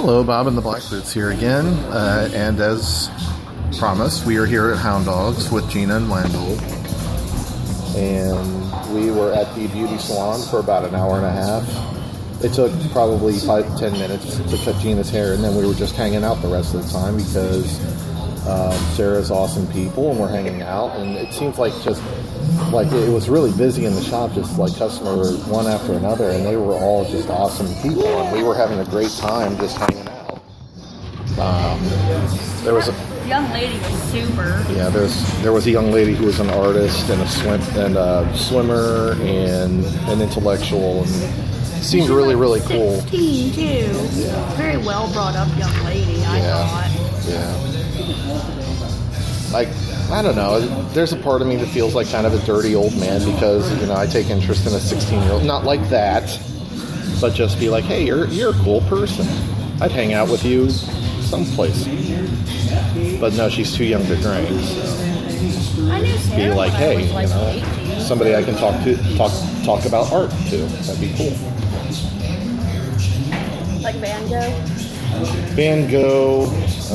Hello, Bob and the Blackbirds here again, and as promised, we are here at Hound Dogs with Gina and Wendell, and we were at the beauty salon for about an hour and a half. It took probably 5-10 minutes to cut Gina's hair, and then we were just hanging out the rest of the time because Sarah's awesome people, and we're hanging out, and it seems like it was really busy in the shop, just like customers one after another, and they were all just awesome people, and we were having a great time just hanging out. There was a young lady was super. Yeah, there was a young lady who was an artist and a swimmer and an intellectual, and seemed really cool. 16 too. Yeah. Very well brought up young lady, I thought. Yeah. I don't know. There's a part of me that feels like kind of a dirty old man because, I take interest in a 16-year-old. Not like that, but just be like, hey, you're a cool person. I'd hang out with you someplace. But no, she's too young to drink. So. I knew Sarah be like, hey, was like 18. somebody I can talk about art to. That'd be cool. Like Van Gogh? Van Gogh,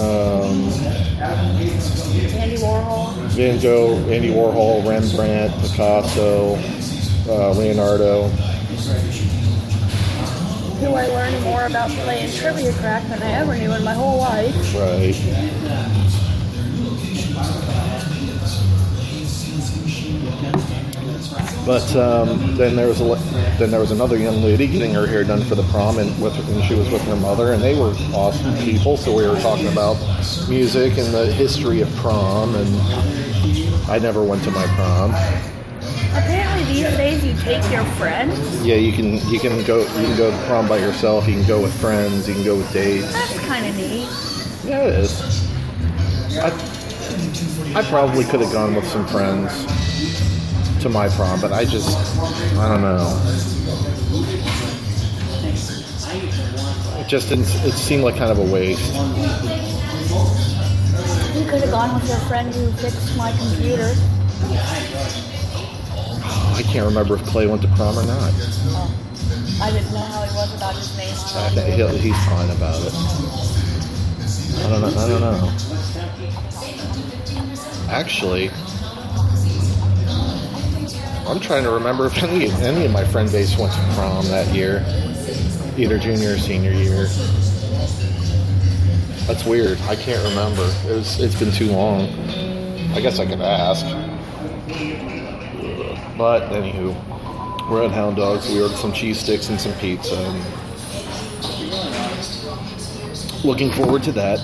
Andy Warhol? Van Gogh, Andy Warhol, Rembrandt, Picasso, Leonardo. Who I learned more about playing Trivia Crack than I ever knew in my whole life. Right. But then there was another young lady getting her hair done for the prom, and she was with her mother, and they were awesome people. So we were talking about music and the history of prom, and I never went to my prom. Apparently these days you take your friends. Yeah, you can go to prom by yourself. You can go with friends. You can go with dates. That's kind of neat. Yeah, it is. I probably could have gone with some friends to my prom, but I don't know. It seemed like kind of a waste. You could have gone with your friend who fixed my computer. I can't remember if Clay went to prom or not. Oh, I didn't know how he was about his name. I think he's fine about it. I don't know. Actually, I'm trying to remember if any of my friend base went to prom that year, either junior or senior year. That's weird. I can't remember. It's been too long. I guess I could ask. But anywho, we're at Hound Dogs. We ordered some cheese sticks and some pizza. And looking forward to that.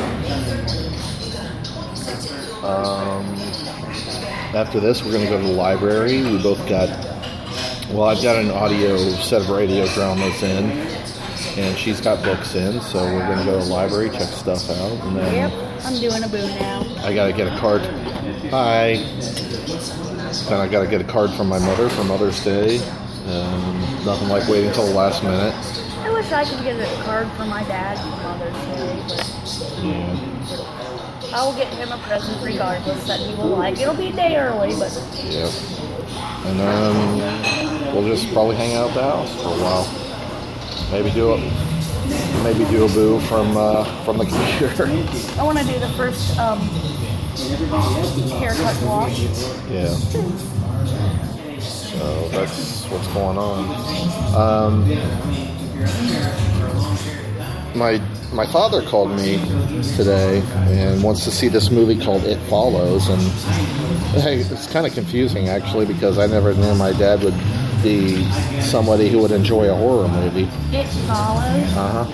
After this, we're going to go to the library. I've got an audio set of radio dramas in, and she's got books in, so we're going to go to the library, check stuff out, and then... Yep, I'm doing a boo now. I got to get a card. Hi. Then I got to get a card from my mother for Mother's Day. Nothing like waiting until the last minute. I wish I could get a card for my dad for Mother's Day, but... Yeah. I will get him a present regardless that he will like. It'll be a day early, but... Yep. And then we'll just probably hang out at the house for a while. Maybe do a boo from the computer. I want to do the first haircut wash. Yeah. So that's what's going on. My father called me today and wants to see this movie called It Follows, and hey, it's kind of confusing actually because I never knew my dad would be somebody who would enjoy a horror movie. It Follows?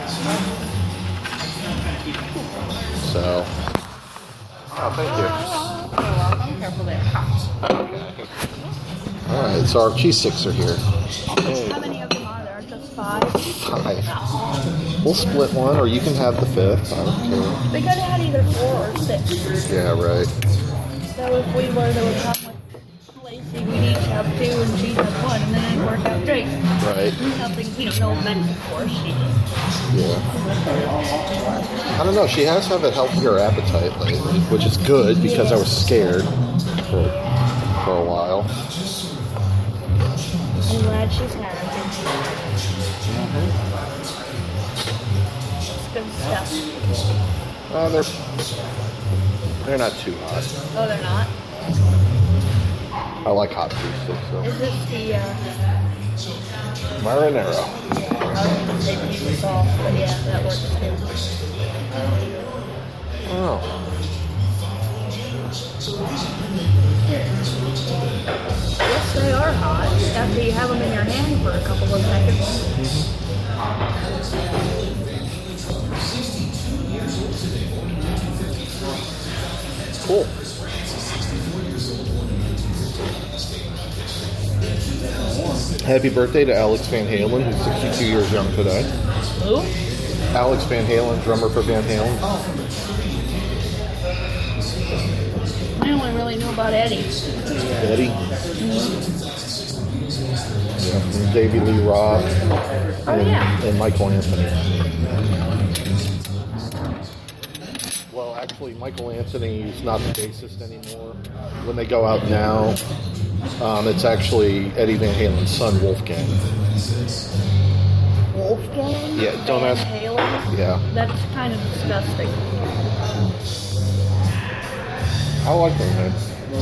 So, thank you. You're welcome. Careful there. Okay. Alright, so our cheese sticks are here. Hey. How many of them are there? Just 5? 5. We'll split one, or you can have the 5th. I don't care. They could have had either 4 or 6. Yeah, right. So if we were to come with Lacey, we'd each have 2 and she'd have 1, and then it'd work out great. Right. Something no offense, of course. Yeah. I don't know. She has to have a healthier appetite lately, which is good because I was scared for a while. I'm glad she's happy. It's of stuff? They're not too hot. Oh, they're not? I like hot pieces. So. Is this the, Marinara. I was going to say pizza sauce, but yeah, that works too. Oh. Yes, they are hot. After you have them in your hand for a couple of seconds. Cool. Happy birthday to Alex Van Halen, who's 62 years young today. Who? Alex Van Halen, drummer for Van Halen. I only really knew about Eddie. Eddie. Yeah, and Davey Lee Roth. And Michael Anthony. Well, actually, Michael Anthony is not the bassist anymore. When they go out now, it's actually Eddie Van Halen's son, Wolfgang. Wolfgang? Yeah, don't Van ask. Halen? Yeah. That's kind of disgusting. I like that name.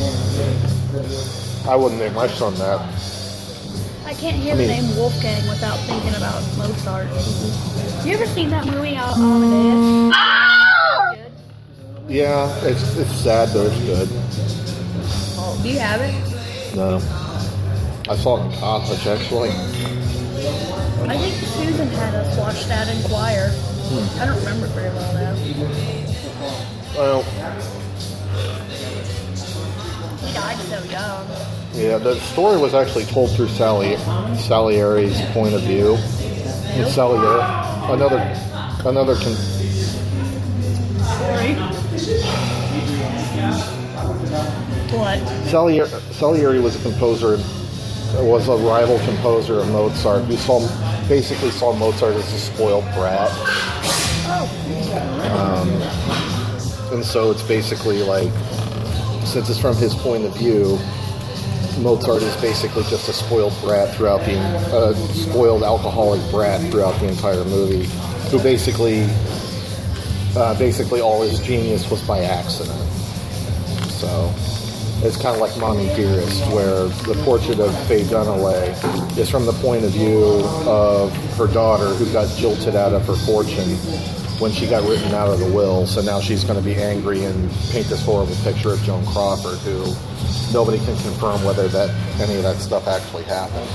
I wouldn't name my son that. I can't hear the name Wolfgang without thinking about Mozart. You ever seen that movie, Amadeus? Good. Yeah, it's sad, but it's good. Do you have it? No. I saw it in college, actually. I think Susan had us watch that in choir. I don't remember it very well, though. Well, He died so young. yeah, the story was actually told through Salieri's point of view. And Salieri, another Sorry. What? Salieri was a composer, was a rival composer of Mozart, who basically saw Mozart as a spoiled brat. Oh. And so it's basically like, since it's from his point of view, Mozart is basically just a spoiled brat throughout spoiled alcoholic brat throughout the entire movie, who basically all his genius was by accident. So it's kind of like Mommy Dearest, where the portrait of Faye Dunaway is from the point of view of her daughter, who got jilted out of her fortune when she got written out of the will. So now she's going to be angry and paint this horrible picture of Joan Crawford, who nobody can confirm whether any of that stuff actually happened.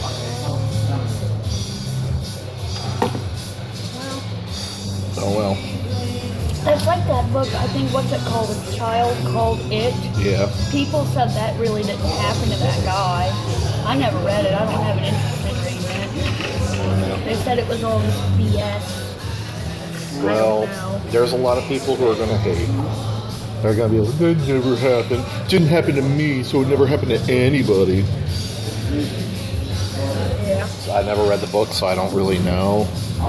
Oh well. It's like that book, I think, what's it called? A Child Called It. Yeah. People said that really didn't happen to that guy. I never read it. I don't have an interest in reading it. They said it was all this BS. Well, there's a lot of people who are going to hate. They're going to be like, that never happened. It didn't happen to me, so it never happened to anybody. Yeah. I never read the book, so I don't really know.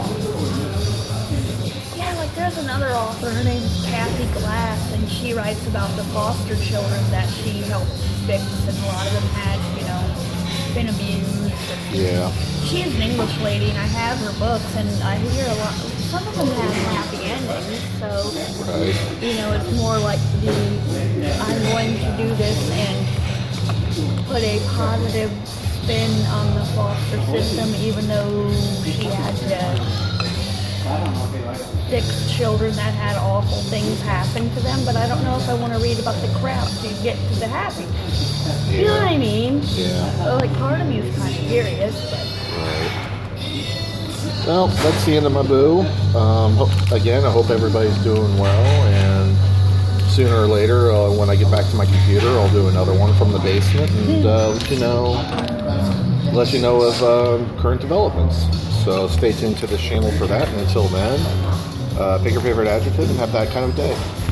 Yeah, like there's another author, her name's Kathy Glass, and she writes about the foster children that she helped fix, and a lot of them had, been abused. Yeah. She's an English lady, and I have her books, and I hear a lot. Some of them have happy endings, so Right. It's more like I'm going to do this and put a positive spin on the foster system, even though she had to fix children that had awful things happen to them. But I don't know if I want to read about the crap to get to the happy. Yeah. You know what I mean? Yeah. So, part of me is kind of curious, but. Right. Well, that's the end of my boo. Again, I hope everybody's doing well, and sooner or later, when I get back to my computer, I'll do another one from the basement and let you know of current developments. So stay tuned to this channel for that, and until then, pick your favorite adjective and have that kind of day.